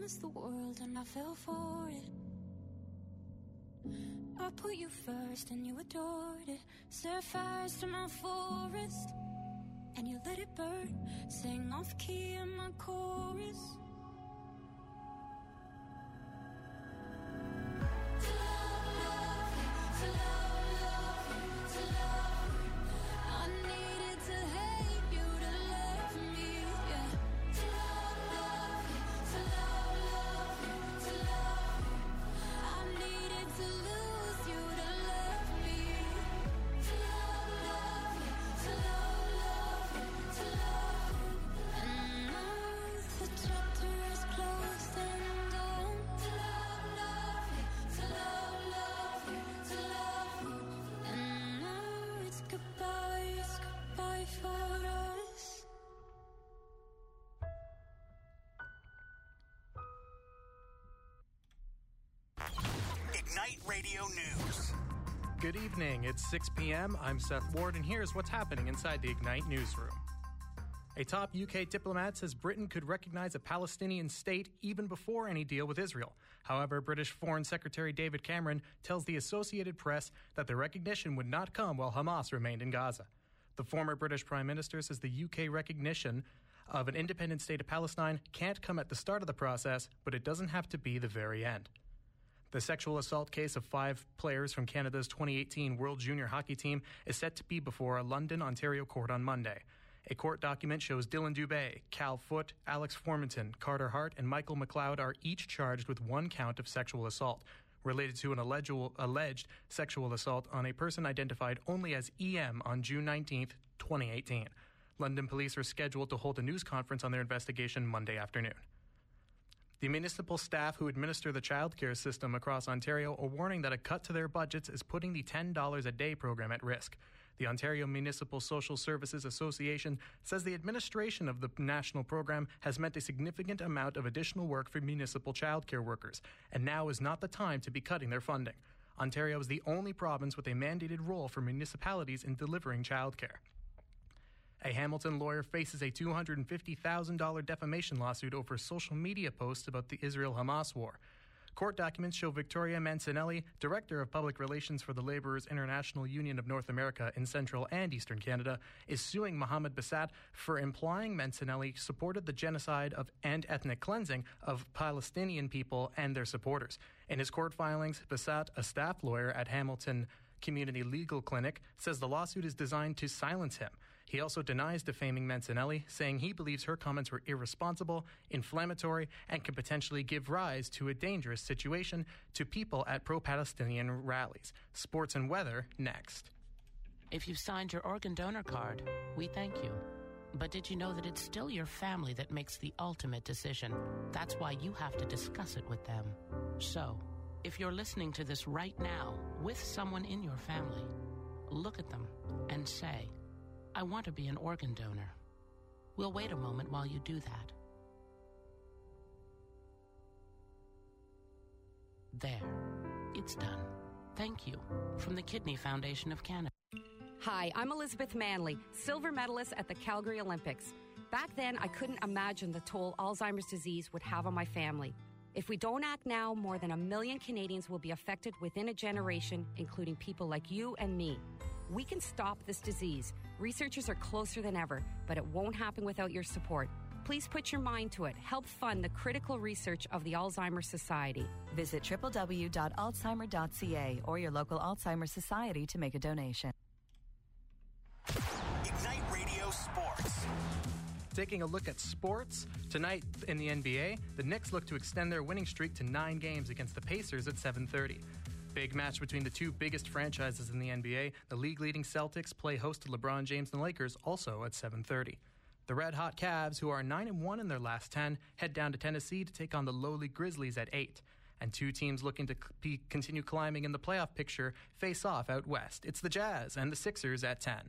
promised the world and I fell for it. I put you first and you adored it. Set fires to my forest and you let it burn. Sang off key in my chorus. Radio News. Good evening. It's 6 p.m. I'm Seth Ward, and here's what's happening inside the Ignite newsroom. A top UK diplomat says Britain could recognize a Palestinian state even before any deal with Israel. However, British Foreign Secretary David Cameron tells the Associated Press that the recognition would not come while Hamas remained in Gaza. The former British Prime Minister says the UK recognition of an independent state of Palestine can't come at the start of the process, but it doesn't have to be the very end. The sexual assault case of 5 players from Canada's 2018 World Junior Hockey Team is set to be before a London, Ontario court on Monday. A court document shows Dylan Dubé, Cal Foote, Alex Formanton, Carter Hart, and Michael McLeod are each charged with 1 count of sexual assault related to an alleged sexual assault on a person identified only as EM on June 19, 2018. London police are scheduled to hold a news conference on their investigation Monday afternoon. The municipal staff who administer the childcare system across Ontario are warning that a cut to their budgets is putting the $10 a day program at risk. The Ontario Municipal Social Services Association says the administration of the national program has meant a significant amount of additional work for municipal childcare workers, and now is not the time to be cutting their funding. Ontario is the only province with a mandated role for municipalities in delivering childcare. A Hamilton lawyer faces a $250,000 defamation lawsuit over social media posts about the Israel-Hamas war. Court documents show Victoria Mancinelli, Director of Public Relations for the Labourers International Union of North America in Central and Eastern Canada, is suing Mohammed Bassat for implying Mancinelli supported the genocide and ethnic cleansing of Palestinian people and their supporters. In his court filings, Bassat, a staff lawyer at Hamilton Community Legal Clinic, says the lawsuit is designed to silence him. He also denies defaming Mancinelli, saying he believes her comments were irresponsible, inflammatory, and could potentially give rise to a dangerous situation to people at pro-Palestinian rallies. Sports and weather next. If you've signed your organ donor card, we thank you. But did you know that it's still your family that makes the ultimate decision? That's why you have to discuss it with them. So, if you're listening to this right now with someone in your family, look at them and say, I want to be an organ donor. We'll wait a moment while you do that. There. It's done. Thank you. From the Kidney Foundation of Canada. Hi, I'm Elizabeth Manley, silver medalist at the Calgary Olympics. Back then, I couldn't imagine the toll Alzheimer's disease would have on my family. If we don't act now, more than 1 million Canadians will be affected within a generation, including people like you and me. We can stop this disease. Researchers are closer than ever, but it won't happen without your support. Please put your mind to it. Help fund the critical research of the Alzheimer's Society. Visit www.alzheimer.ca or your local Alzheimer's Society to make a donation. Ignite Radio Sports. Taking a look at sports, tonight in the NBA, the Knicks look to extend their winning streak to 9 games against the Pacers at 7:30. Big match between the 2 biggest franchises in the NBA. The league-leading Celtics play host to LeBron James and the Lakers, also at 7:30. The red-hot Cavs, who are 9-1 in their last 10, head down to Tennessee to take on the lowly Grizzlies at 8. And 2 teams looking to continue climbing in the playoff picture face off out west. It's the Jazz and the Sixers at 10.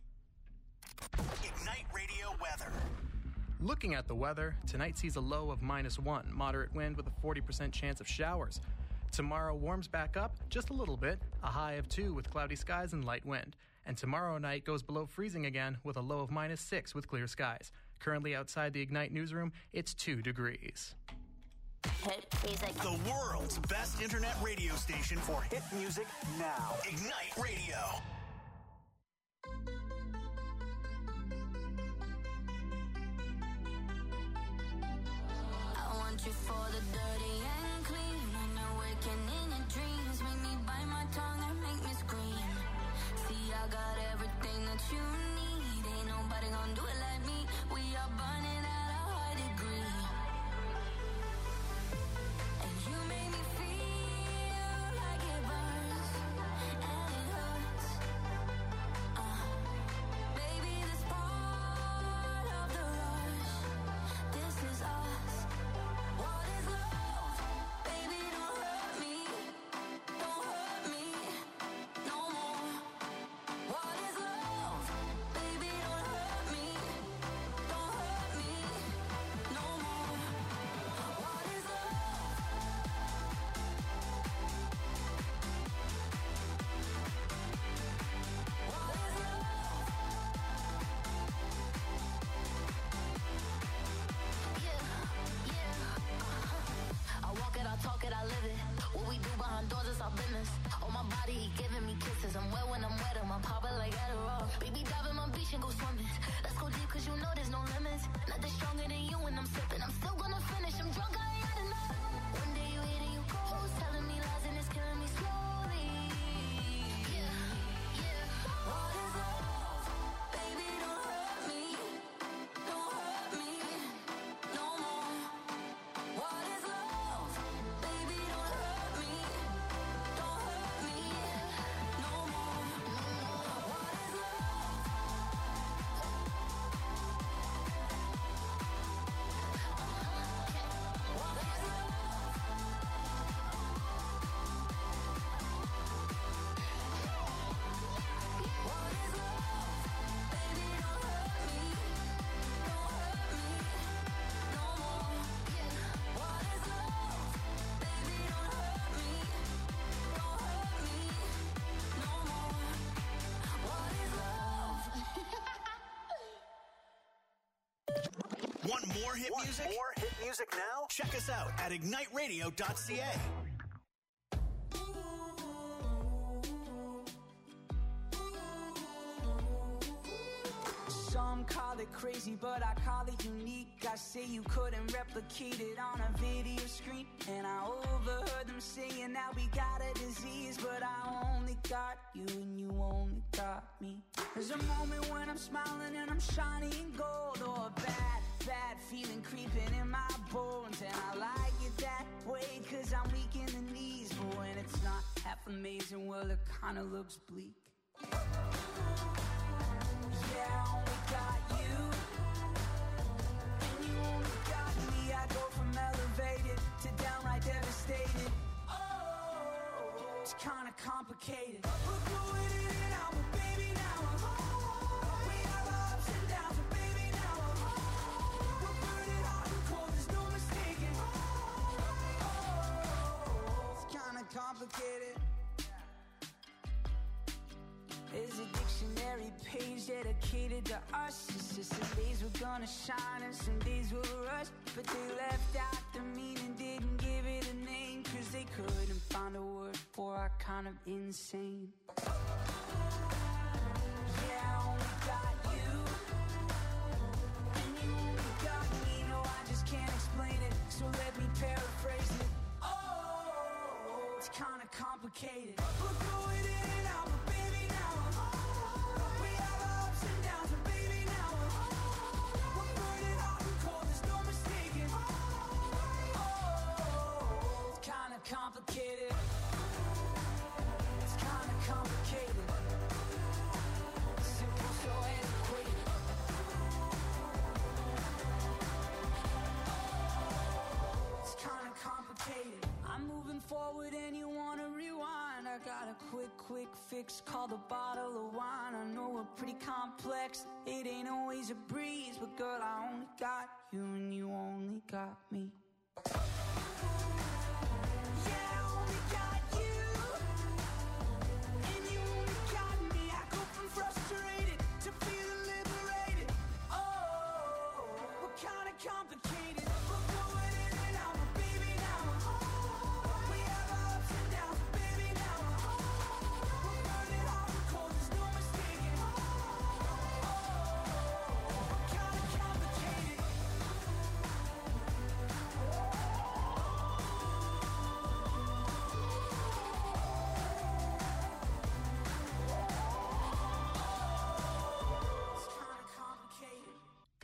Ignite Radio weather. Looking at the weather, tonight sees a low of -1, moderate wind with a 40% chance of showers. Tomorrow warms back up just a little bit, a high of 2 with cloudy skies and light wind. And tomorrow night goes below freezing again with a low of -6 with clear skies. Currently outside the Ignite newsroom, it's 2 degrees. Hit music. The world's best internet radio station for hit music now. Ignite Radio. I want you for the dirty and clean. When you're waking in your dreams, make me bite my tongue and make me scream. See, I got everything that you need. Ain't nobody gonna do it like me. We are burning at a high degree. And you make me feel like it burns and it hurts. Baby, this part of the rush. This is us. What is love? Baby, don't hurt me. Don't hurt me no more. What is love? Baby, don't hurt me. Don't hurt me no more. What is love? What is love? I walk it, I talk it, I live it. What we do behind doors is our business. On my body, he giving me kisses. I'm wet when I'm wet, I'm popping like Adderall. Baby, dive in my beach and go swimming. Let's go deep, cause you know there's no limits. Nothing stronger than you when I'm sipping. I'm still gonna finish, I'm drunk, I ain't had enough. One day you hit and you go, telling me lies and it's killing me slowly. What is love? Baby, don't hurt me. Don't hurt me no more. What is love? Baby, don't hurt me. Don't hurt me no more. What is love? What is love? What is love? Baby, don't hurt me. Don't hurt me no more. What is love? Baby, don't hurt me. Don't hurt me no more. What is love? Want more hit music? More hit music now? Check us out at igniteradio.ca. Some call it crazy, but I call it unique. I say you couldn't replicate it on a video screen. And I overheard them saying now we got a disease, but I only got you and you only got me. There's a moment when I'm smiling and I'm shiny and gold, or a bad feeling creeping in my bones. And I like it that way cause I'm weak in the knees. But when it's not half amazing, well it kinda looks bleak. Yeah, I only got you, and you only got me. I go from elevated to downright devastated. Oh, it's kinda complicated. We're going in and out, but baby now I'm home. We have our ups and downs, but baby now I'm home. We're burning hot and cold, there's no mistaking. Oh, it's kinda complicated. There's a dictionary page dedicated to us. It's just some days we're gonna shine and some days we'll rush. But they left out the meaning, didn't give it a name, cause they couldn't find a word for our kind of insane. Yeah, I only got you, and you only got me. No, I just can't explain it, so let me paraphrase it. Oh, it's kinda complicated. We're going in and out, but baby now I'm home. We have our ups and downs, but baby now I'm home. We're burning hot and cold, there's no mistaking. Oh, it's kinda complicated. It's kinda complicated. Simple, so antiquated. It's kinda complicated. I'm moving forward and you wanna rewind. I got a quick fix called a bottle of wine. I know we're pretty complex, it ain't always a breeze, but girl, I only got you and you only got me. Yeah, I only got you, and you only got me. I go from frustrated to feeling liberated. Oh, we're kinda complicated. We're going in and out, but baby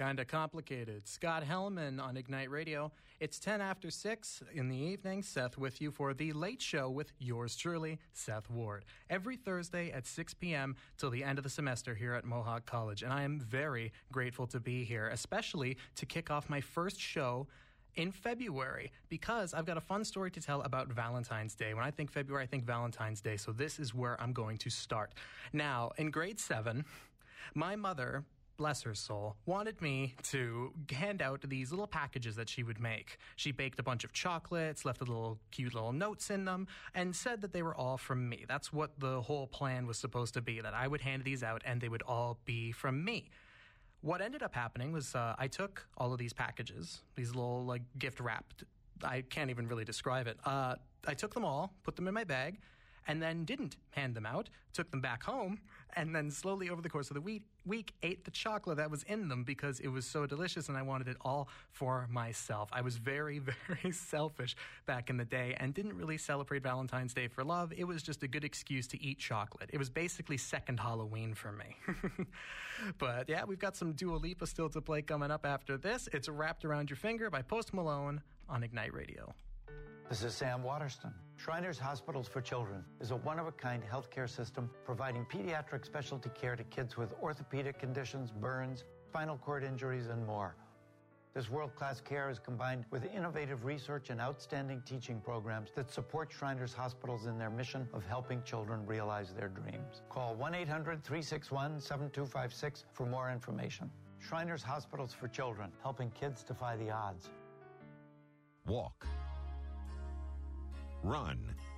Kinda Complicated. Scott Hellman on Ignite Radio. It's 10 after 6 in the evening. Seth with you for The Late Show with yours truly, Seth Ward. Every Thursday at 6 p.m. till the end of the semester here at Mohawk College. And I am very grateful to be here, especially to kick off my first show in February, because I've got a fun story to tell about Valentine's Day. When I think February, I think Valentine's Day. So this is where I'm going to start. Now, in grade 7, my mother, bless her soul, wanted me to hand out these little packages that she would make. She baked a bunch of chocolates, left cute little notes in them, and said that they were all from me. That's what the whole plan was supposed to be, that I would hand these out and they would all be from me. What ended up happening was I took all of these packages, these little gift wrapped, I can't even really describe it. I took them all, put them in my bag, and then didn't hand them out, took them back home, and then slowly over the course of the week ate the chocolate that was in them because it was so delicious and I wanted it all for myself. I was very, very selfish back in the day and didn't really celebrate Valentine's Day for love. It was just a good excuse to eat chocolate. It was basically second Halloween for me. But yeah, we've got some Dua Lipa still to play coming up after this. It's Wrapped Around Your Finger by Post Malone on Ignite Radio. This is Sam Waterston. Shriners Hospitals for Children is a one-of-a-kind healthcare system providing pediatric specialty care to kids with orthopedic conditions, burns, spinal cord injuries, and more. This world-class care is combined with innovative research and outstanding teaching programs that support Shriners Hospitals in their mission of helping children realize their dreams. Call 1-800-361-7256 for more information. Shriners Hospitals for Children, helping kids defy the odds. Walk. Run,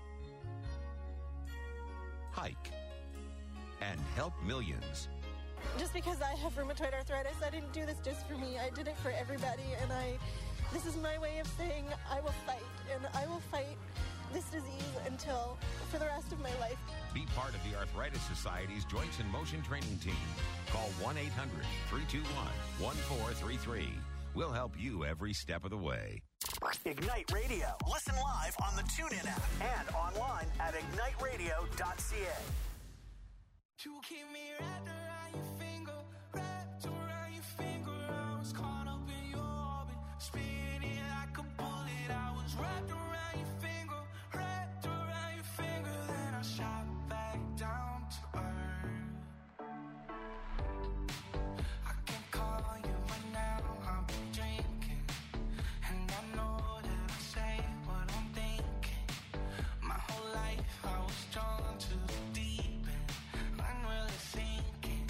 hike, and help millions. Just because I have rheumatoid arthritis, I didn't do this just for me. I did it for everybody, and this is my way of saying I will fight, and I will fight this disease for the rest of my life. Be part of the Arthritis Society's Joints in Motion training team. Call 1-800-321-1433. We'll help you every step of the way. Ignite Radio. Listen live on the TuneIn app and online at igniteradio.ca. To keep me wrapped around your finger, wrapped around your finger. I was caught up in your orbit, spinning like a bullet. I was wrapped around your finger, wrapped around your finger. Then I shot back down to earth. I can call you right now, I've been drinking, and I know that I say what I'm thinking. My whole life I was drawn to the deep end, unreally sinking.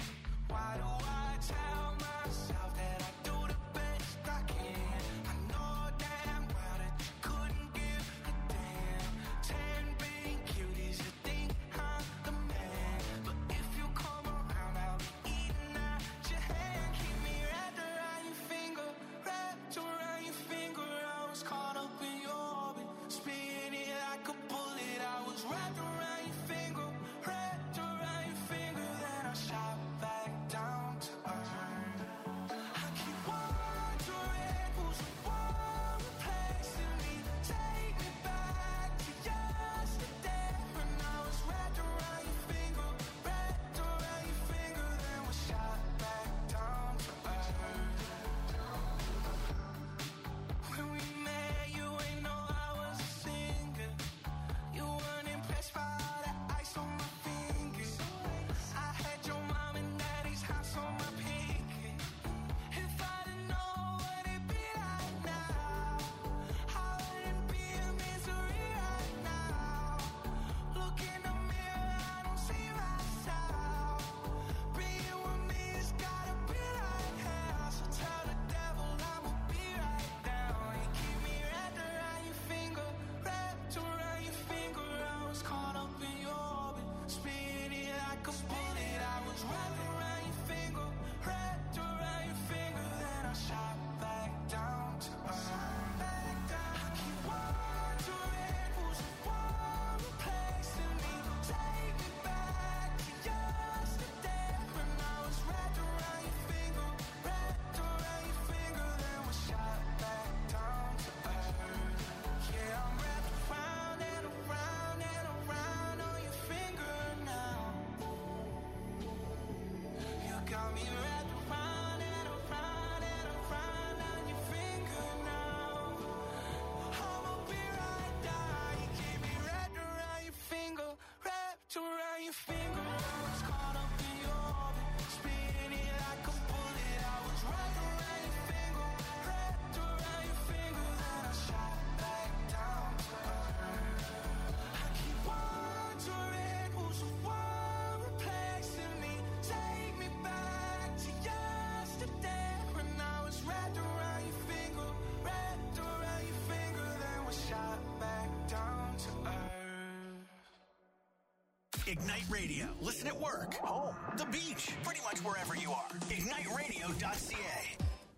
Ignite Radio. Listen at work, home, the beach, pretty much wherever you are. IgniteRadio.ca.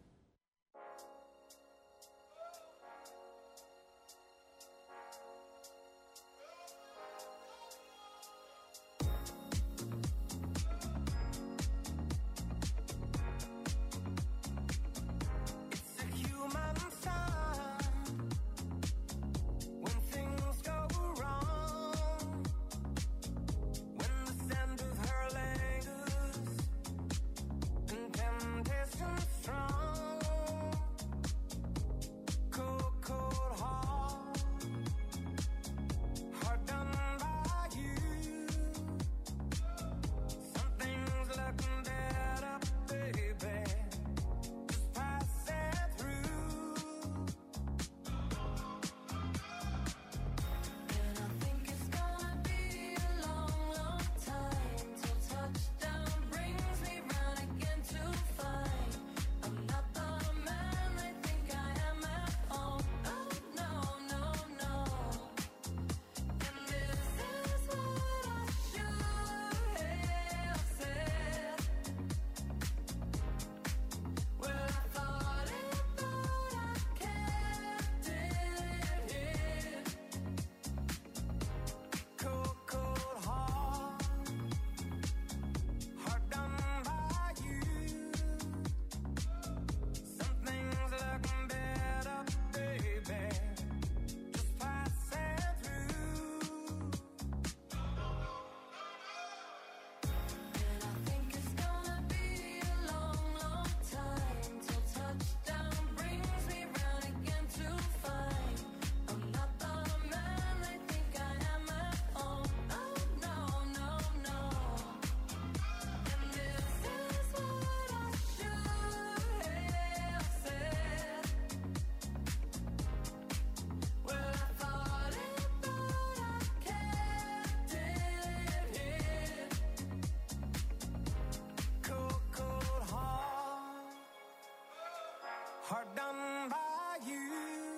Hard done by you.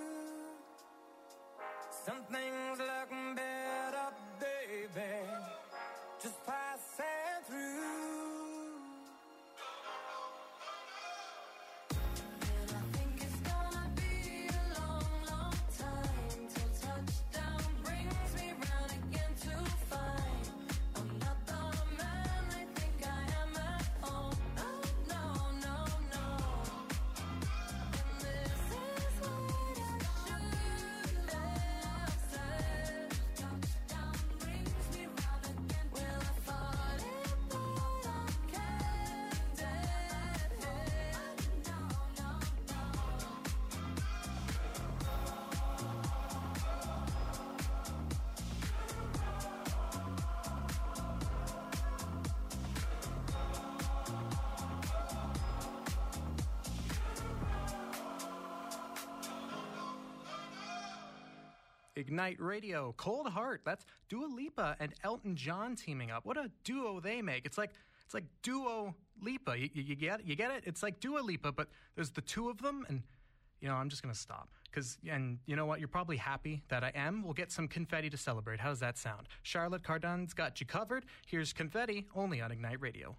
Some things look better, baby. Just passing through. And I think it's gonna be a long, long time till touchdown brings me round again to find I'm not the man they think I am at home. Oh, no, no, no. And this is what I should have said. Touchdown brings me round again. Well, I thought it, but I can't dead head. No, no, no. Ignite Radio, Cold Heart. That's Dua Lipa and Elton John teaming up. What a duo they make. It's like Duo Lipa. You get it? It's like Dua Lipa, but there's the two of them, and I'm just gonna stop. And you know what? You're probably happy that I am. We'll get some confetti to celebrate. How does that sound? Charlotte Cardon's got you covered. Here's confetti, only on Ignite Radio.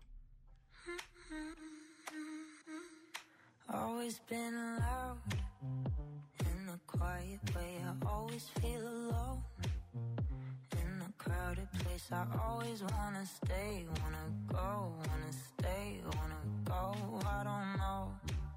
Always been loud in a quiet way. I always feel alone in a crowded place. I always wanna stay, wanna go, wanna stay, wanna go. I don't know.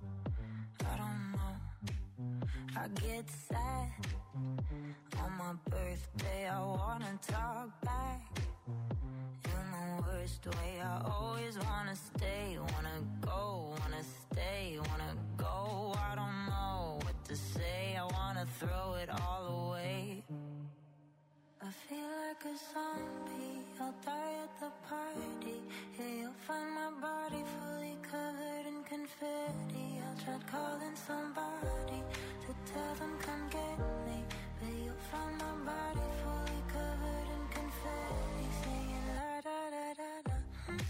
I get sad on my birthday. I wanna talk back in the worst way. I always wanna stay, wanna go, wanna stay, wanna go. I don't know what to say. I wanna throw it all away. I feel like a zombie. I'll die at the party. Yeah, you'll find my body fully covered in confetti. I'll try calling somebody to tell them come get me, but you'll find my body fully covered in confetti, singing la da da da da.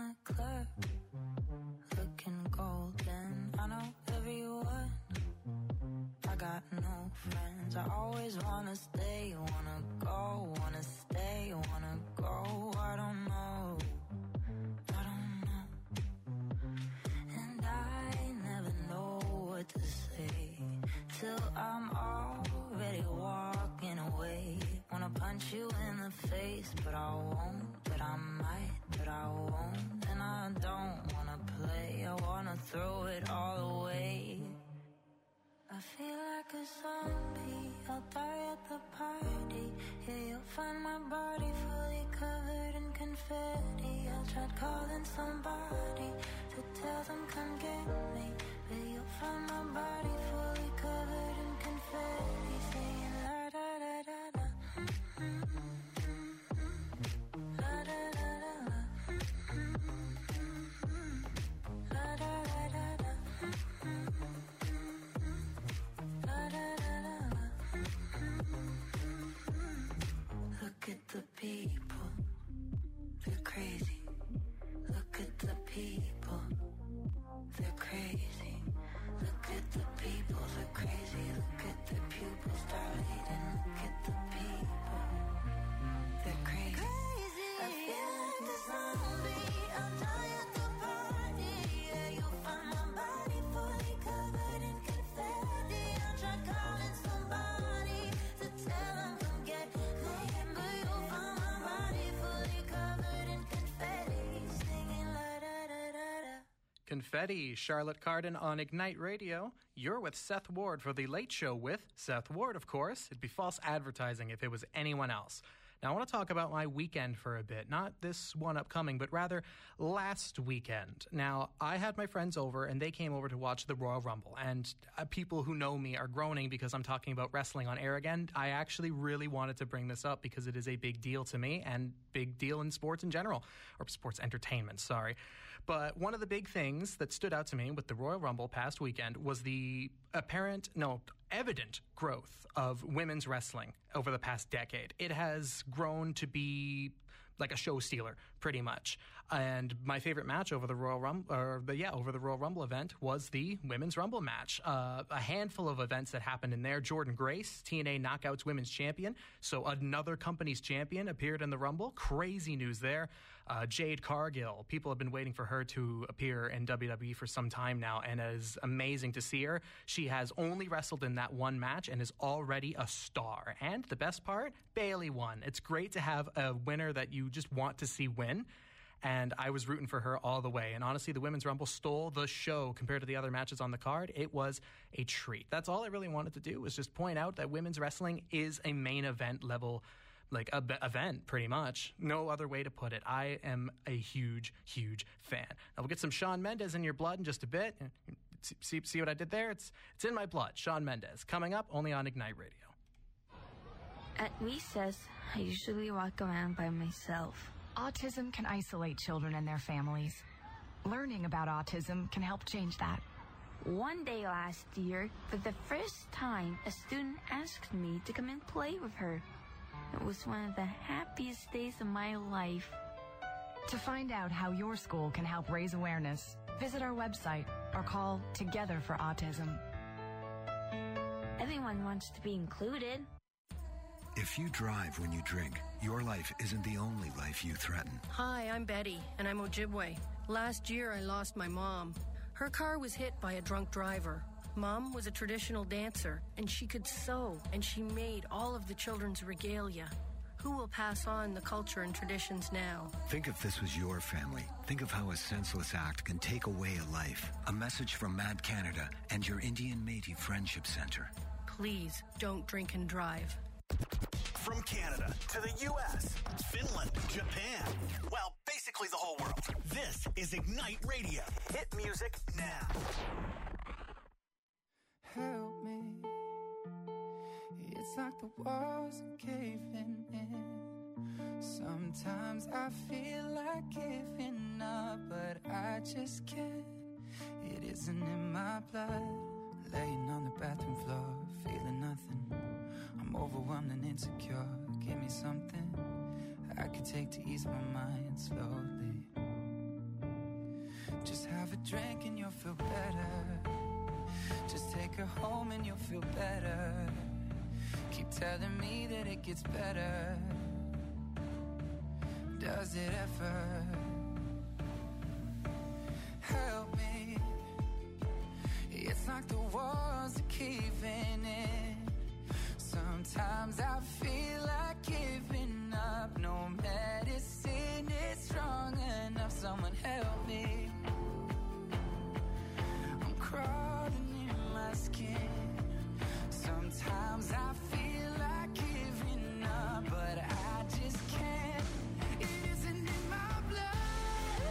the club, looking golden. I know everyone, I got no friends. I always wanna stay, wanna go, wanna stay, wanna go. I don't know, and I never know what to say till I'm already walking away. Wanna punch you in the face, but I won't, but I might, but I won't. And I don't wanna play, I wanna throw it all away. I feel like a zombie, I'll die at the party. Yeah, you'll find my body fully covered in confetti. I tried calling somebody to tell them come get me, but you'll find my body fully covered in confetti. Singing la da da da da. La da da da da. La da da da da. La da da da da. Look at the people, they're crazy. Look at the people, they're crazy. Look at the people, they're crazy. Look at their pupils dilating. Look at the people, they're crazy. I feel like a zombie, I'll die at the party. Yeah, you'll find my body fully covered in confetti. I tried calling somebody to tell them come get me, but you'll find my body fully covered in confetti. Singing la da da da da. Confetti, Charlotte Cardin on Ignite Radio. You're with Seth Ward for The Late Show with Seth Ward, of course. It'd be false advertising if it was anyone else. Now, I want to talk about my weekend for a bit. Not this one upcoming, but rather last weekend. Now, I had my friends over, and they came over to watch the Royal Rumble. And people who know me are groaning because I'm talking about wrestling on air again. I actually really wanted to bring this up because it is a big deal to me and big deal in sports in general. Or sports entertainment, sorry. But one of the big things that stood out to me with the Royal Rumble past weekend was the evident growth of women's wrestling over the past decade. It has grown to be like a show stealer, pretty much. And my favorite match over the Royal Rumble event was the Women's Rumble match. A handful of events that happened in there. Jordynne Grace, TNA Knockouts Women's Champion. So another company's champion appeared in the Rumble. Crazy news there. Jade Cargill. People have been waiting for her to appear in WWE for some time now, and it is amazing to see her. She has only wrestled in that one match and is already a star. And the best part, Bayley won. It's great to have a winner that you just want to see win. And I was rooting for her all the way. And honestly, the Women's Rumble stole the show compared to the other matches on the card. It was a treat. That's all I really wanted to do, was just point out that women's wrestling is a main event level event, pretty much. No other way to put it. I am a huge, huge fan. Now, we'll get some Shawn Mendes in your blood in just a bit. See what I did there? It's in my blood. Shawn Mendes. Coming up only on Ignite Radio. At recess, I usually walk around by myself. Autism can isolate children and their families. Learning about autism can help change that. One day last year, for the first time, a student asked me to come and play with her. It was one of the happiest days of my life. To find out how your school can help raise awareness, visit our website or call Together for Autism. Everyone wants to be included. If you drive when you drink, your life isn't the only life you threaten. Hi, I'm Betty, and I'm Ojibwe. Last year, I lost my mom. Her car was hit by a drunk driver. Mom was a traditional dancer, and she could sew, and she made all of the children's regalia. Who will pass on the culture and traditions now? Think if this was your family. Think of how a senseless act can take away a life. A message from Mad Canada and your Indian Métis Friendship Center. Please don't drink and drive. From Canada to the U.S., Finland, Japan, well, basically the whole world. This is Ignite Radio. Hit music now. Help me. It's like the walls are caving in. Sometimes I feel like giving up, but I just can't. It isn't in my blood. Laying on the bathroom floor, feeling nothing. I'm overwhelmed and insecure. Give me something I could take to ease my mind slowly. Just have a drink and you'll feel better. Just take her home and you'll feel better. Keep telling me that it gets better. Does it ever? Help me. It's like the walls are caving in. Sometimes I feel like giving up. No medicine is strong enough. Someone help me. I'm crawling in my skin. Sometimes I feel like giving up, but I just can't. It isn't in my blood.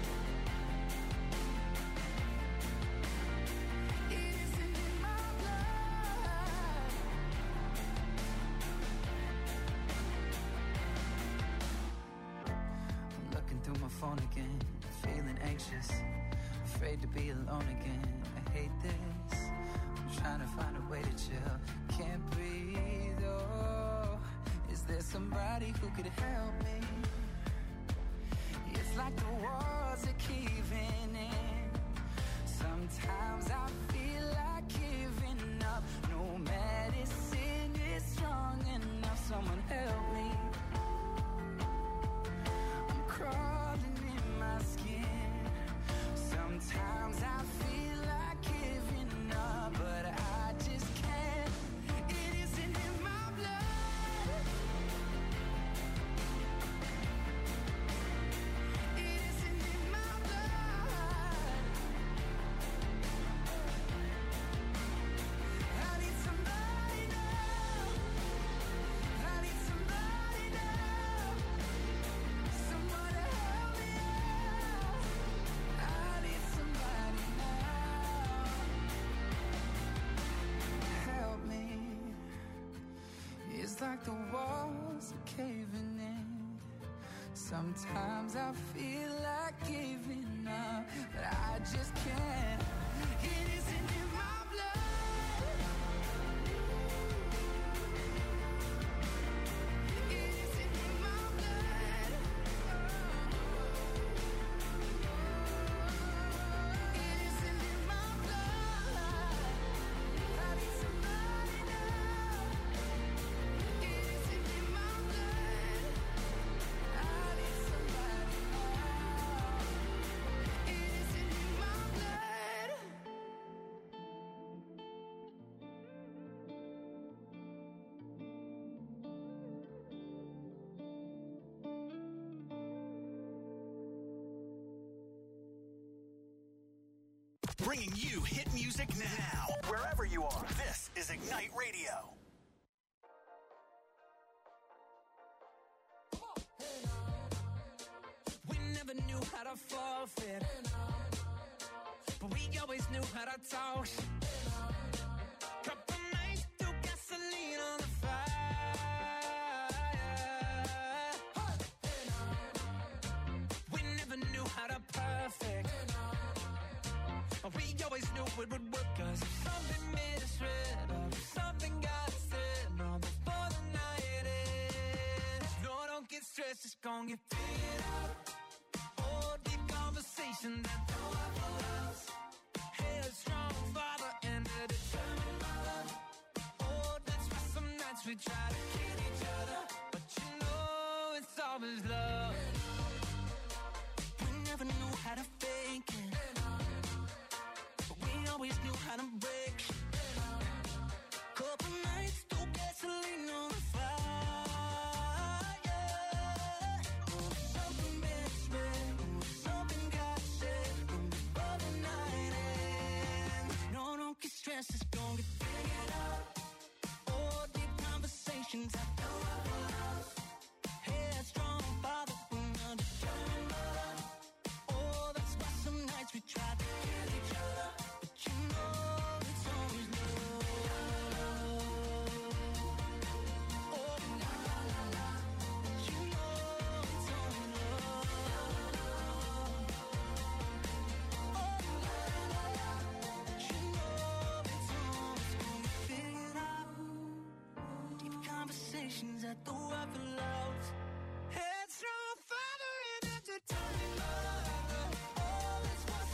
It isn't in my blood. I'm looking through my phone again, feeling anxious, afraid to be alone again. I hate this. I'm trying to find a way to chill. Can't breathe, oh. Is there somebody who could help me? It's like the walls are caving in. Sometimes I feel like giving up. No medicine is strong enough. Someone help me. I'm crawling in my skin. Sometimes I feel like giving up, but I just can't. It isn't in my blood. It isn't in my blood. I need somebody now. I need somebody now. Someone to help me out. I need somebody now. Help me. It's like the walls are caving in. Sometimes I feel like giving up, but I just can't. It isn't in my blood. It isn't in my blood. It isn't in my blood. I need somebody now. It isn't in my blood. I need somebody now. It isn't in my blood. Bringing you hit music now. Wherever you are, this is Ignite Radio. We never knew how to forfeit, but we always knew how to talk. Couple nights threw gasoline on the fire. We never knew how to perfect, but we always knew it would work. 'Cause if something misread or if something got said, no, before the night ends. No, don't get stressed, it's gonna get figured out. Oh, deep conversation that don't have a loss. Headstrong father and a determined mother. Oh, that's why some nights we try to kill each other, but you know it's always love. We never knew how to fake it, but we always knew how to break. Couple nights threw gasoline on the fire. Oh, something misread, oh, something got said before the night ends. No, don't get stressed, it's gonna get figured out. Oh, deep conversations I don't have a loss. Headstrong father and a determined mother. Oh, that's why some nights we try to kill each other, but you know it's always love. Oh, la la la la, but you know it's always love. Oh, la la la la, but you know it's always gonna get figured out. Deep conversations that don't have a loss. Headstrong father and a determined mother. Oh, that's why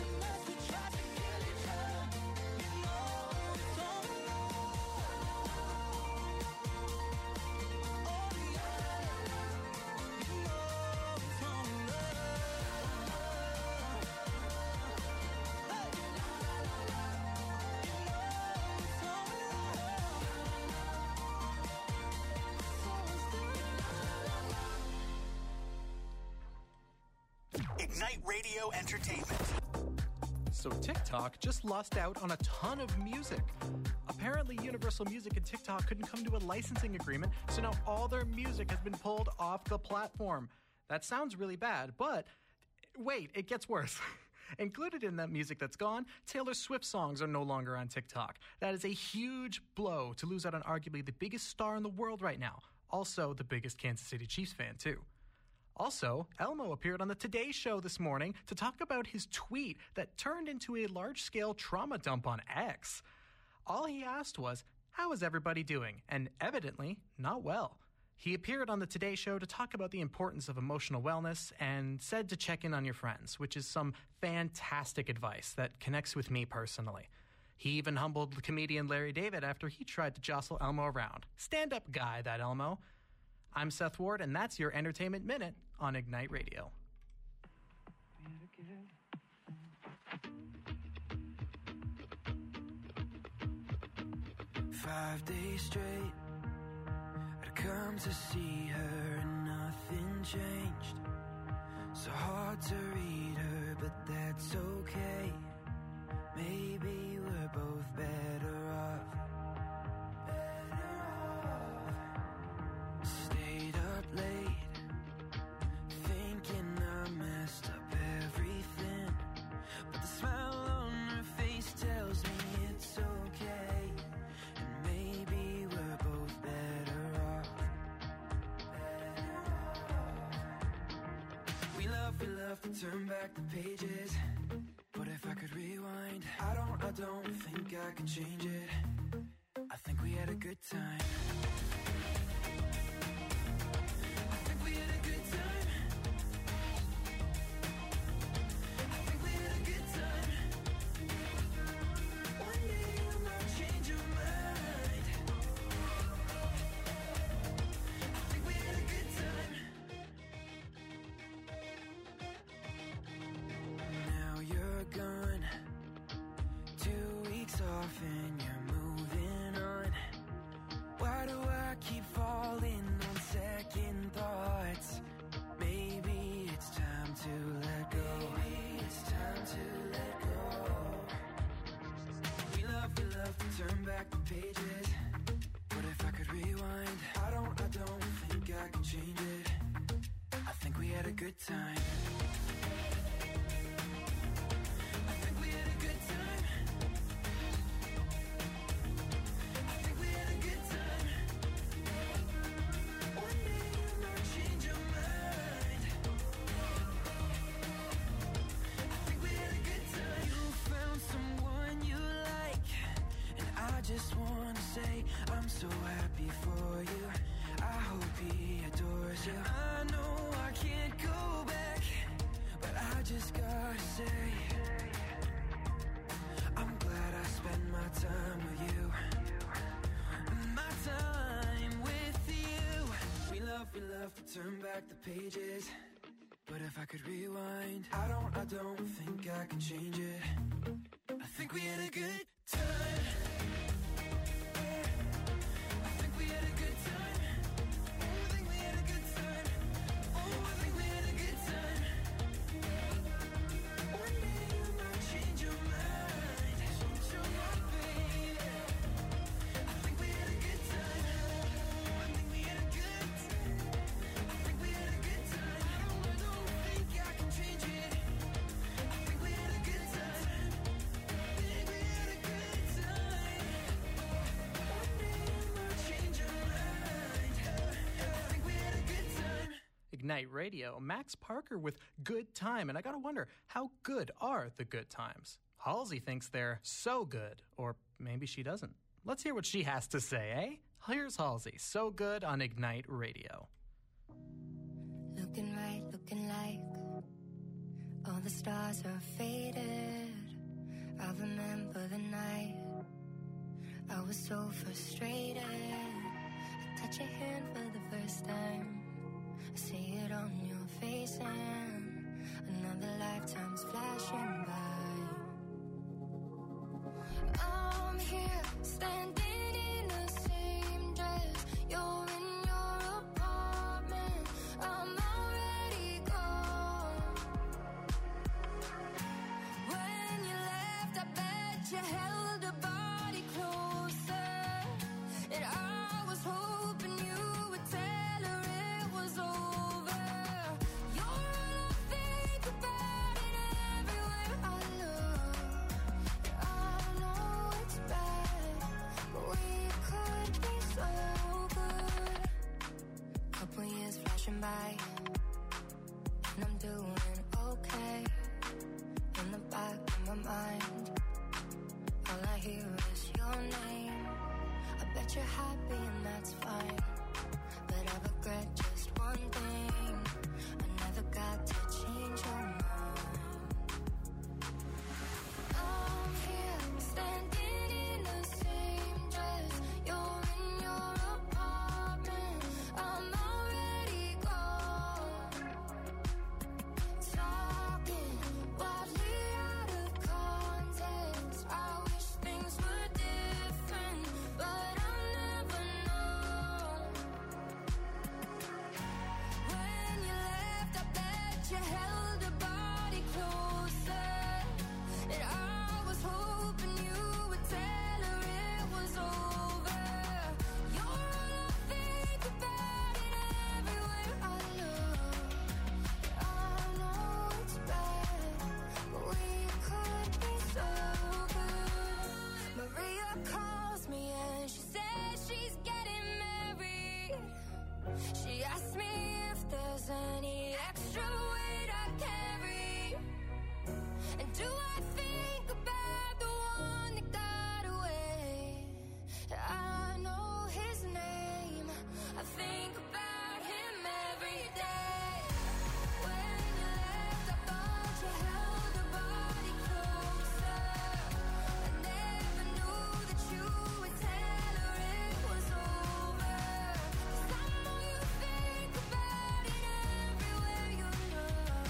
Ignite Radio Entertainment. So TikTok just lost out on a ton of music. Apparently, Universal Music and TikTok couldn't come to a licensing agreement, so now all their music has been pulled off the platform. That sounds really bad, but wait, it gets worse. Included in that music that's gone, Taylor Swift songs are no longer on TikTok. That is a huge blow to lose out on arguably the biggest star in the world right now. Also, the biggest Kansas City Chiefs fan, too. Also, Elmo appeared on the Today Show this morning to talk about his tweet that turned into a large-scale trauma dump on X. All he asked was, "How is everybody doing?" And evidently, not well. He appeared on the Today Show to talk about the importance of emotional wellness and said to check in on your friends, which is some fantastic advice that connects with me personally. He even humbled the comedian Larry David after he tried to jostle Elmo around. Stand-up guy, that Elmo. I'm Seth Ward, and that's your Entertainment Minute on Ignite Radio. 5 days straight, I'd come to see her and nothing changed. So hard to read her, but that's okay. Maybe we're both better off. Stayed up late, thinking I messed up everything. But the smile on her face tells me it's okay. And maybe we're both better off. We love to turn back the pages. But if I could rewind, I don't think I could change it. I think we had a good time. I think we had a good time. I think we had a good time. One day you might change your mind. I think we had a good time. Now you're gone, 2 weeks off and you're moving on. Why do I keep falling on second thoughts? Maybe it's time to let go. Maybe it's time to let go. We love to turn back the pages. But if I could rewind, I don't think I can change it. I think we had a good time. I think we had a good time. I think we had a good time. One day you might change your mind. I think we had a good time. You found someone you like, and I just want to say I'm so happy for you. I hope he adores you. I know I can't go back, but I just gotta say I'm glad I spent my time with you. My time with you. We love to turn back the pages. But if I could rewind, I don't think I can change it. I think we had a good time. I think we had a good time. I think we had a good time. Oh, I think we had a good time. One day you might change your mind. Change your mind, baby. I think we had a good time. I think we had a good time. I think we had a good time. I don't think I can change it. I think we had a good time. I think we had a good time. One day you might change your mind. I think we had a good time. Ignite Radio, Max Parker with Good Time. And I gotta wonder, how good are the good times? Halsey thinks they're so good, or maybe she doesn't. Let's hear what she has to say, eh? Here's Halsey, So Good on Ignite Radio. Looking right, looking like all the stars are faded. I remember the night I was so frustrated. I touch your hand for the first time. I see it on your face and another lifetime's flashing by. I'm here standing in the same dress. You're in your apartment. I'm already gone. that you're happy and that's fine. But I regret just one thing. I never got to change your mind. I'm here standing in the same dress. You're in your apartment. I'm already gone. Talking wildly out of context. I wish things were different, but I'll never know. When you left, I bet you held your body closer, and I was hoping you would tell her it was over. You're all I think about, and everywhere I look, I know it's bad, but we could be so good. Maria calls me and she says she's getting married. She asked me if there's any extra weight I carry. And do I think about the one that got away? I know his name. I think about him every day. When you left, I thought you held your body closer. I never knew that you would tell her it was over. 'Cause I know you think about it everywhere you look.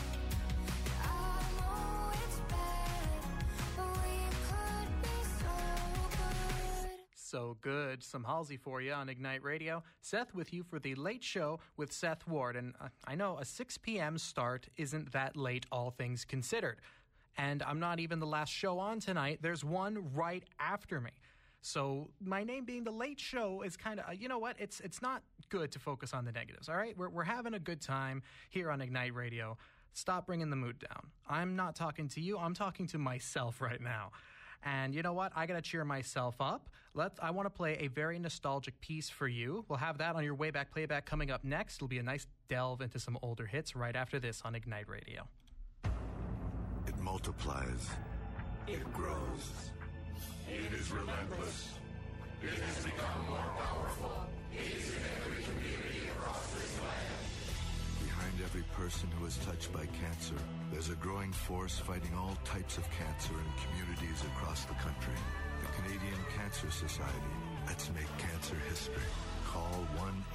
I know it's bad, but we could be so good. So good. Some Halsey for you on Ignite Radio. Seth with you for the Late Show with Seth Ward. And I know a 6 p.m. start isn't that late, all things considered. And I'm not even the last show on tonight. There's one right after me. So my name being the Late Show is kind of, you know what? It's not good to focus on the negatives, all right? We're having a good time here on Ignite Radio. Stop bringing the mood down. I'm not talking to you. I'm talking to myself right now. And you know what? I got to cheer myself up. I want to play a very nostalgic piece for you. We'll have that on your Wayback Playback coming up next. It'll be a nice delve into some older hits right after this on Ignite Radio. It multiplies. It grows. It is relentless. It has become more powerful. It is in every community across this land. Behind every person who is touched by cancer, there's a growing force fighting all types of cancer in communities across the country. The Canadian Cancer Society. Let's make cancer history. Call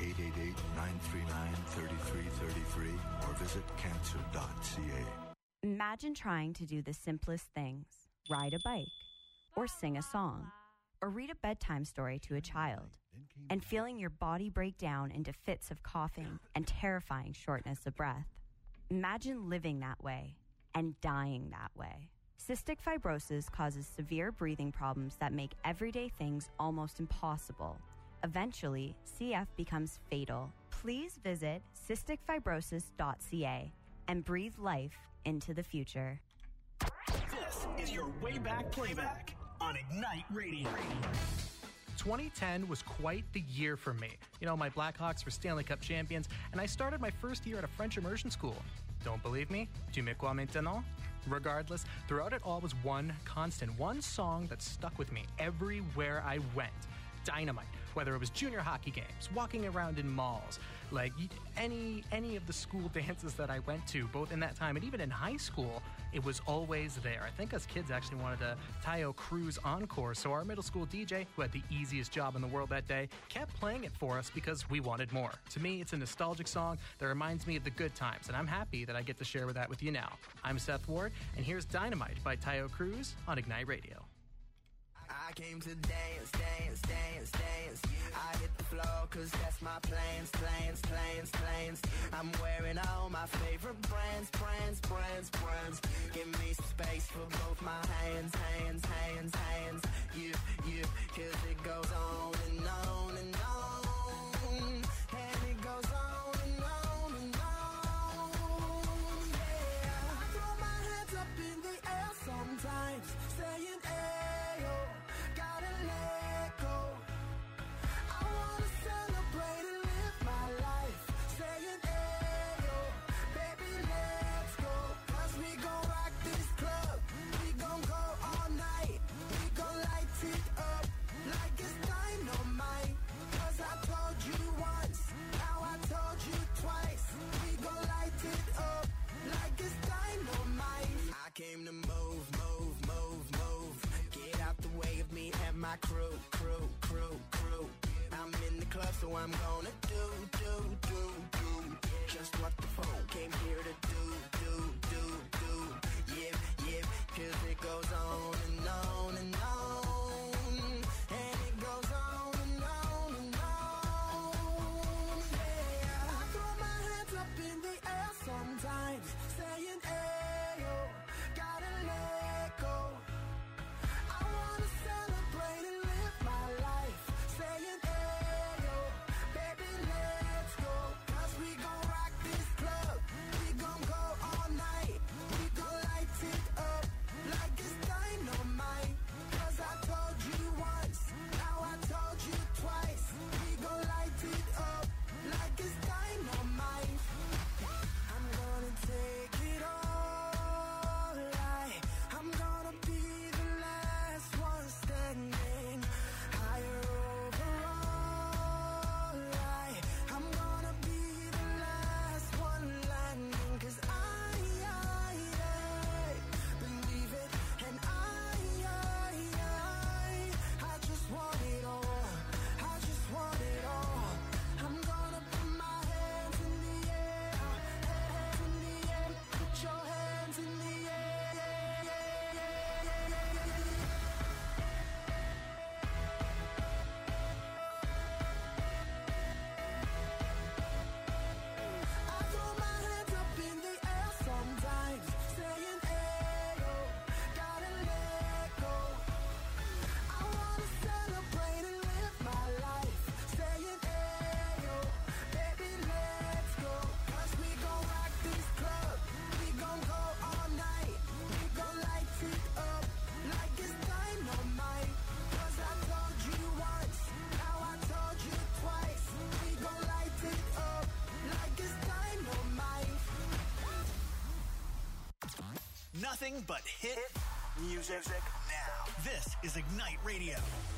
1-888-939-3333 or visit cancer.ca. Imagine trying to do the simplest things. Ride a bike, or sing a song, or read a bedtime story to a child, and feeling your body break down into fits of coughing and terrifying shortness of breath. Imagine living that way and dying that way. Cystic fibrosis causes severe breathing problems that make everyday things almost impossible. Eventually, CF becomes fatal. Please visit cysticfibrosis.ca and breathe life into the future. This is your Wayback Playback on Ignite Radio. 2010 was quite the year for me. You know, my Blackhawks were Stanley Cup champions, and I started my first year at a French immersion school. Don't believe me? Tu me crois maintenant? Regardless, throughout it all was one constant, one song that stuck with me everywhere I went. Dynamite. Whether it was junior hockey games, walking around in malls, like any of the school dances that I went to, both in that time and even in high school, it was always there. I think us kids actually wanted a Tayo Cruz encore, so our middle school DJ, who had the easiest job in the world that day, kept playing it for us because we wanted more. To me, it's a nostalgic song that reminds me of the good times, and I'm happy that I get to share that with you now. I'm Seth Ward, and here's Dynamite by Tayo Cruz on Ignite Radio. I came to dance, dance, dance, dance. I hit the floor cause that's my plans. I'm wearing all my favorite brands. Give me some space for both my hands. You, cause it goes on and on and on. And it goes on and on and on. Yeah, I throw my hands up in the air sometimes, saying, ayo, gotta let go. I wanna celebrate and live my life, saying, ayo, baby, let's go. Cause we gon' rock this club, we gon' go all night. We gon' light it up like it's dynamite. Get out the way of me and my crew. I'm in the club, so I'm gonna do. Just what the phone came here to do. Yeah, 'cause it goes on and on and on. And it goes on and on and on. Yeah, I throw my hands up in the air sometimes, saying, ayo, gotta let go. I wanna celebrate and live my life, saying, ayo, baby, let's go. 'Cause we gon' rock this club, we gon' go all night, we gon' light it up like it's dynamite. 'Cause I told you once, now I told you twice, we gon' light it up like it's dynamite. I'm gonna take it all, I'm gonna be the last one standing, higher overall, I'm gonna be the last one landing. 'Cause I believe it, and I just want it all, I just want it all. I'm gonna put my hands in the air, put your hands in the air. I throw my hands up in the air sometimes, saying, ayo, gotta let go. I wanna celebrate and live my life, saying, ayo, baby, let's go. 'Cause we gon' rock this club, we gon' go all night, we gon' light it up like it's dynamite. 'Cause I told you once, now I told you twice, we gon' light it up like it's dynamite. Nothing but hit music now. This is Ignite Radio.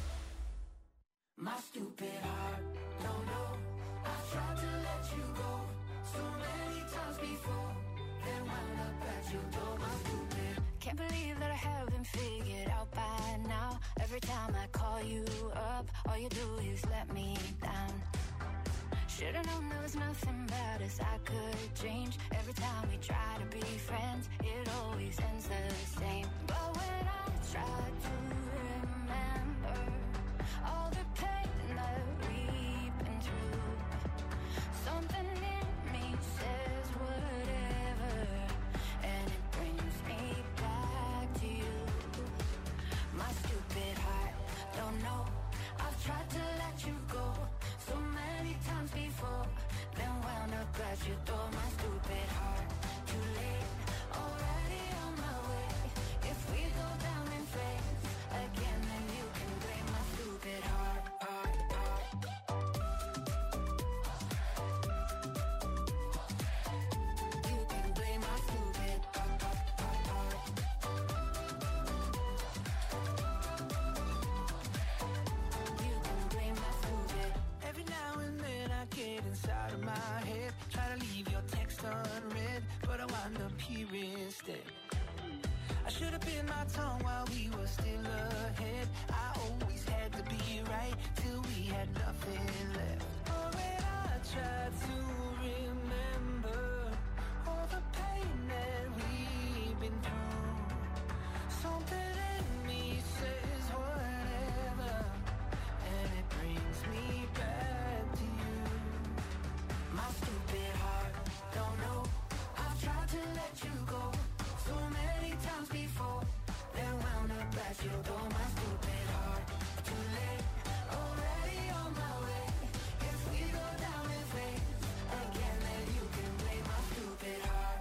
My stupid heart, don't know. I've tried to let you go so many times before, then wound up at your door. My stupid. Can't believe that I haven't figured out by now. Every time I call you up, all you do is let me down. Should've known there was nothing about us I could change. Every time we try to be friends, it always ends the same. But when I try to remember all the pain that we've been through, something in me says whatever, and it brings me back to you. My stupid heart, don't know. I've tried to let you go so many times before, then wound up at your door. My stupid heart, too late, already on my way. If we go down in flames again, then you can blame my stupid heart. You can blame my stupid heart. You can blame my stupid. Every now and then I get inside of my head, try to leave your text unread, but I wind up here instead. I should have bit my tongue while we were still ahead. I always had to be right till we had nothing left. Oh, when I tried to remember all the pain that we've been through, something in me says whatever, and it brings me back to you. My stupid heart, don't know. I've tried to let you go so many times before, then wound up at your door. My stupid heart, too late, already on my way. If we go down in flames again, then you can blame my stupid heart.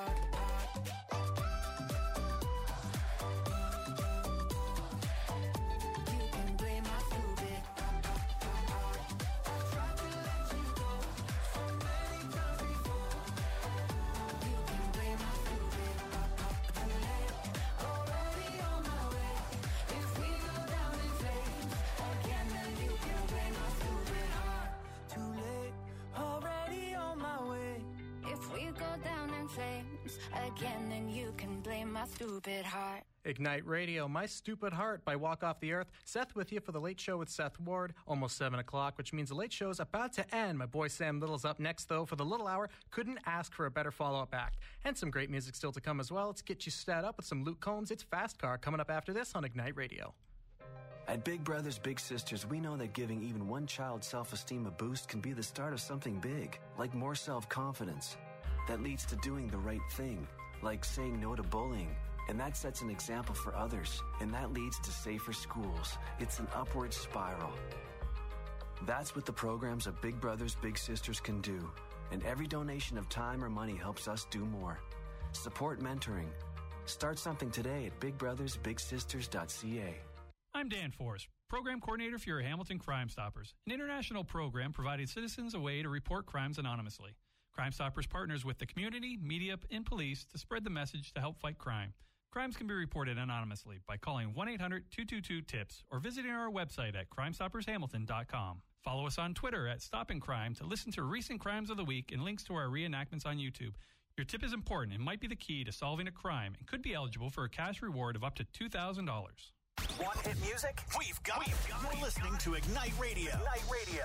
You can blame my stupid heart. I've tried to let you go so many times before. You can blame my stupid heart. Too late, already on my way. If we go down in flames again, then you can blame my stupid heart. Too late, already on my way. If we go down in flames again, then you can blame my stupid heart. Ignite Radio, My Stupid Heart by Walk Off the Earth. Seth with you for the Late Show with Seth Ward, almost 7 o'clock, which means the Late Show's about to end. My boy Sam Little's up next, though, for the Little Hour. Couldn't ask for a better follow-up act. And some great music still to come as well. Let's get you set up with some Luke Combs. It's Fast Car coming up after this on Ignite Radio. At Big Brothers Big Sisters, we know that giving even one child's self-esteem a boost can be the start of something big, like more self-confidence. That leads to doing the right thing, like saying no to bullying. And that sets an example for others, and that leads to safer schools. It's an upward spiral. That's what the programs of Big Brothers Big Sisters can do. And every donation of time or money helps us do more. Support mentoring. Start something today at bigbrothersbigsisters.ca. I'm Dan Forrest, Program Coordinator for your Hamilton Crime Stoppers, an international program providing citizens a way to report crimes anonymously. Crime Stoppers partners with the community, media, and police to spread the message to help fight crime. Crimes can be reported anonymously by calling 1-800-222-TIPS or visiting our website at crimestoppershamilton.com. Follow us on Twitter at Stopping Crime to listen to recent crimes of the week and links to our reenactments on YouTube. Your tip is important and might be the key to solving a crime and could be eligible for a cash reward of up to $2,000. Want hit music? We've got it. You're listening to Ignite Radio. Ignite Radio.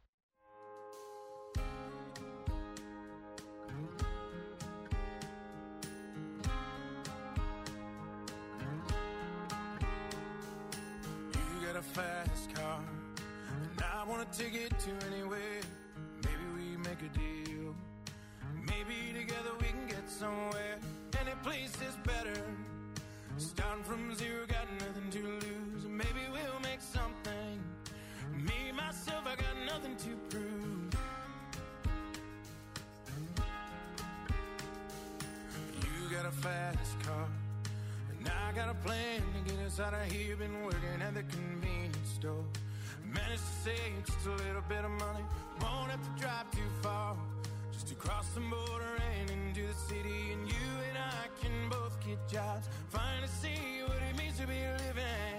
A fast car, and I want to take it to anywhere. Maybe we make a deal. Maybe together we can get somewhere. Any place is better. Starting from zero, got nothing to lose. Maybe we'll make something. Me, myself, I got nothing to prove. You got a fast car, and I got a plan to get us out of here. Been working at the convenience store. Managed to save just a little bit of money. Won't have to drive too far. Just to cross the border and into the city. And you and I can both get jobs. Finally see what it means to be living.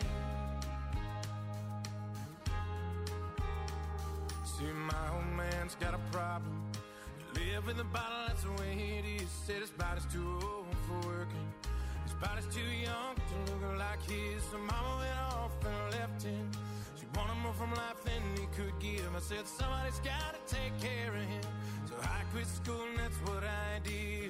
See, my old man's got a problem. You live in the bottle, that's the way it is. Said his body's too old for working. His body's too young to look like his. So mama went off and left him. She wanted more from life than he could give. I said somebody's gotta take care of him. So I quit school and that's what I did.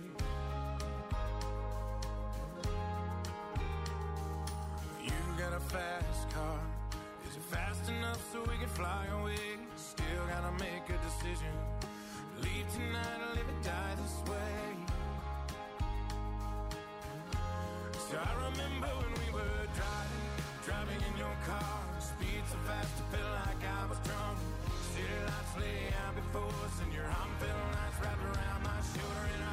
You got a fast car. Is it fast enough so we can fly away? Still gotta make a decision. Leave tonight or live or die this way. So I remember when we were driving in your car. Speed so fast it felt like I was drunk. City lights lay out before us and your arm felt nice wrapped around my shoulder. And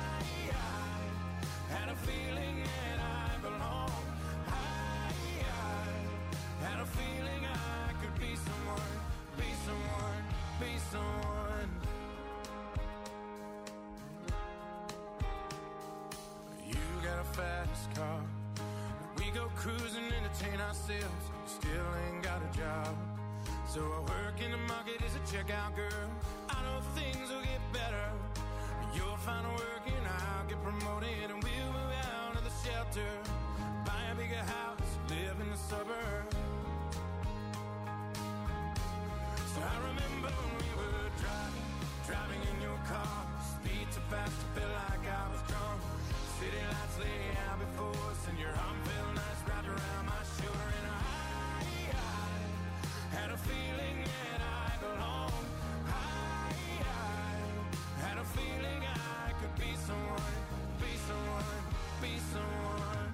I had a feeling that I belonged. I had a feeling I could be someone, be someone, be someone. You got a fast car. We go cruising, entertain ourselves. Still ain't got a job. So I work in the market as a checkout girl. I know things will get better. You'll find work and I'll get promoted. And we'll move out of the shelter. Buy a bigger house, live in the suburbs. So I remember when we were driving in your car. Speed so fast it felt like I was drunk. City lights lay out before us and your arm felt nice wrapped around my shoulder. And I had a feeling that I belonged. I had a feeling I could be someone, be someone, be someone.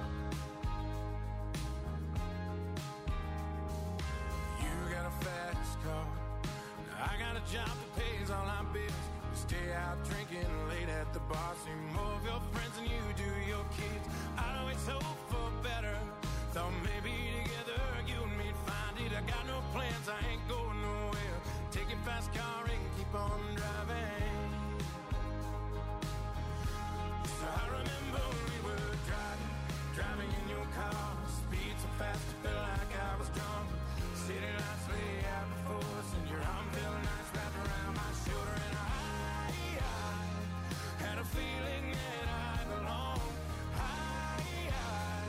You got a fast car. Now I got a job that pays all our bills. We stay out drinking late at the bar. See more of your friends than you do your kids. I always hope for better. Thought maybe together you and me'd find it. I got no plans, I ain't going nowhere. Take your fast car and keep on driving. So I remember when we were driving in your car. Speed so fast it felt like I was drunk. City lights lay out before us and your arm felt nice wrapped around my shoulder. And I had a feeling that I belonged. I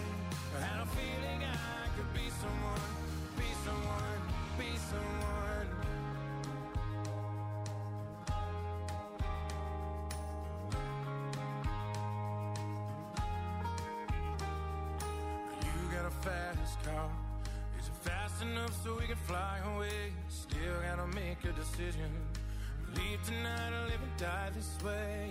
fast enough so we can fly away. Still gotta make a decision. Leave tonight or live and die this way.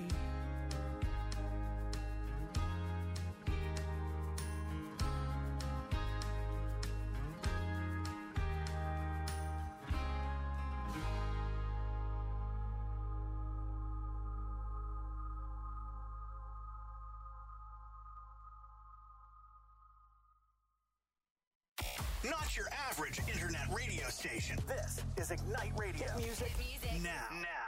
Not your average internet radio station. This is Ignite Radio. Hit music now.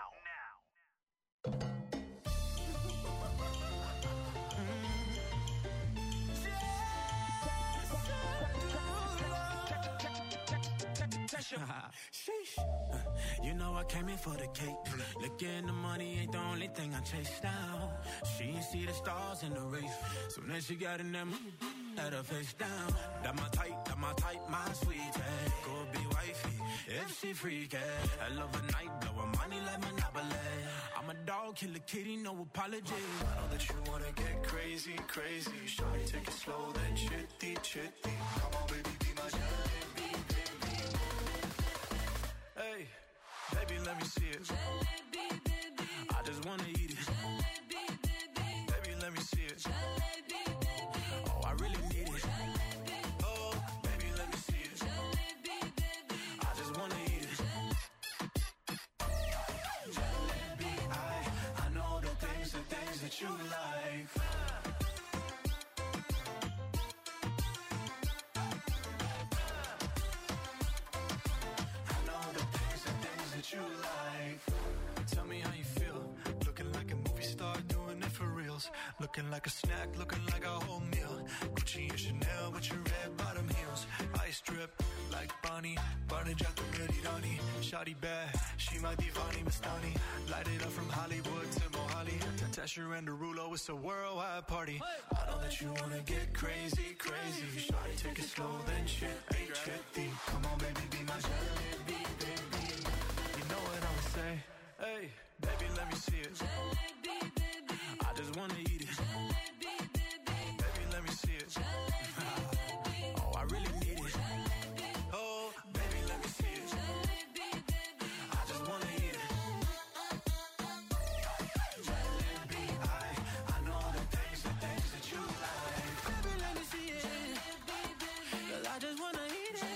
Sheesh. You know I came in for the cake. Looking the money ain't the only thing I chase down. She ain't see the stars in the race. So then she got in them, had her face down. That my type, my sweetie. Go be wifey, if she freaky. I love a night, blow her money like Monopoly. I'm a dog, kill a kitty, no apology. I know that you wanna get crazy, crazy. Shawty, take it slow, then chitty, chitty. Come on, baby, be my jalebi, baby. Hey, baby, let me see it. Jalebi, baby. I just wanna eat it. Jalebi, baby. Baby, let me see it. Jalebi, baby. Oh, I really need it. Jalebi. Oh, baby, let me see it. Jalebi, baby. I just wanna eat it. Jalebi, I know the things that you like. You like. Tell me how you feel. Looking like a movie star, doing it for reals. Looking like a snack, looking like a whole meal. Gucci and Chanel with your red bottom heels. Ice drip like Bonnie. Barney Jack ready Donnie. Shawty bad, she my divani Mastani. Light it up from Hollywood to Mohali. Tesher and Derulo, it's a worldwide party. I know that you wanna get crazy, crazy. Shawty, take it slow, then chitty, chitty. Come on, baby, be my jalebi, baby. Know what I would say? Hey, baby, let me see it. Jalebi, baby. I just wanna eat it. Jalebi, baby. Baby, let me see it. Jalebi. Oh, I really need it. Jalebi. Oh, baby, let me see it. Jalebi, baby. I just wanna eat it. Jalebi, I know the things that you like. Baby, let me see it. Jalebi, baby. 'Cause I just wanna eat it.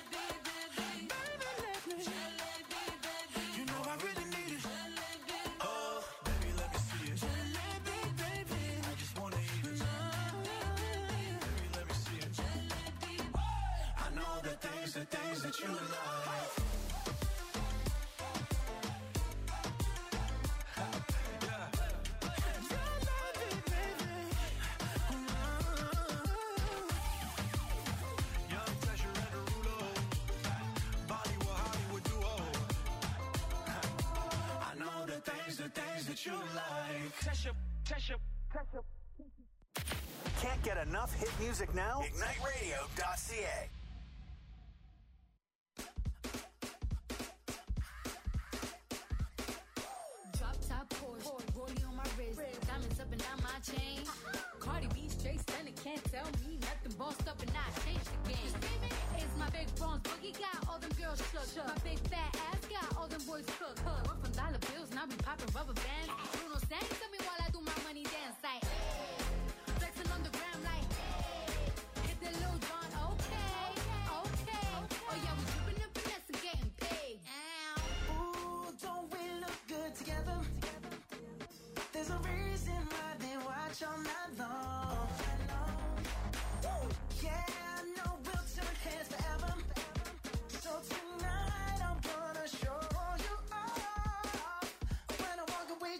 The things that you like. Young Tesher and Derulo, Bollywood Hollywood duo. I know the things that you like. Tesher. Can't get enough hit music now? IgniteRadio.ca. Drop top Porsche, rollie on my wrist, diamonds up and down my chain. Cardi B straight stunning, can't tell me nothing. Bossed up and I changed the game. It's my big bronze boogie, got all them girls shook. My big fat ass got all them boys cooked. We're from dollar bills, now we popping rubber bands. Bruno sang to me while I do my money dance like. Flexing on the gram like. Hit the Lil Jon, okay. Oh yeah, we dripping and finesse and getting paid. Ooh, don't we look good together? There's a reason why they watch all night long. Yeah, I know we'll turn heads forever. So tonight I'm gonna show you off. When I walk away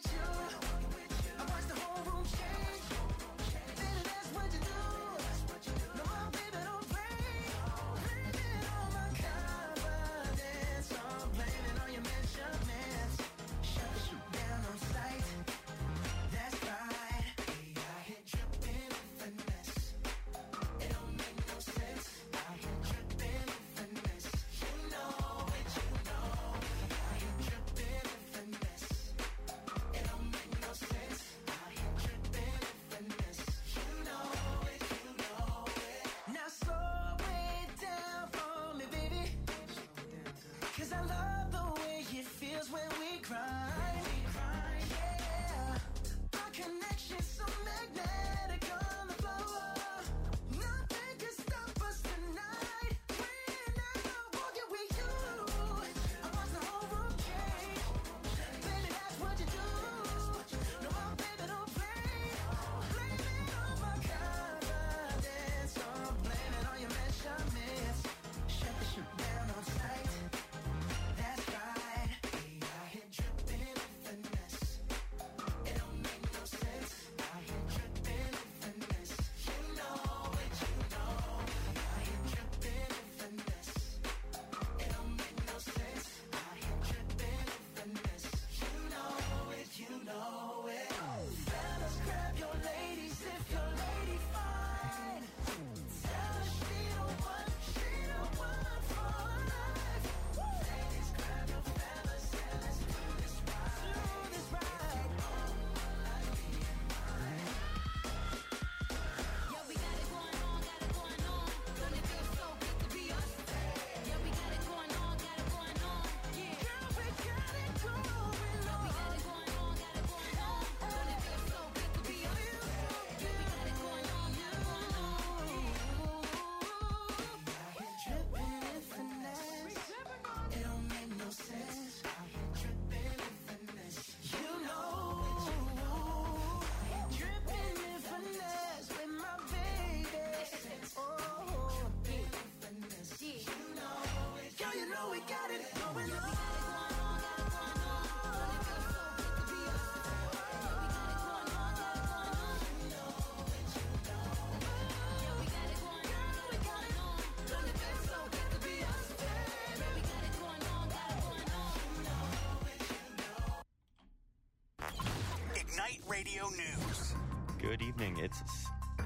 Radio News. Good evening. It's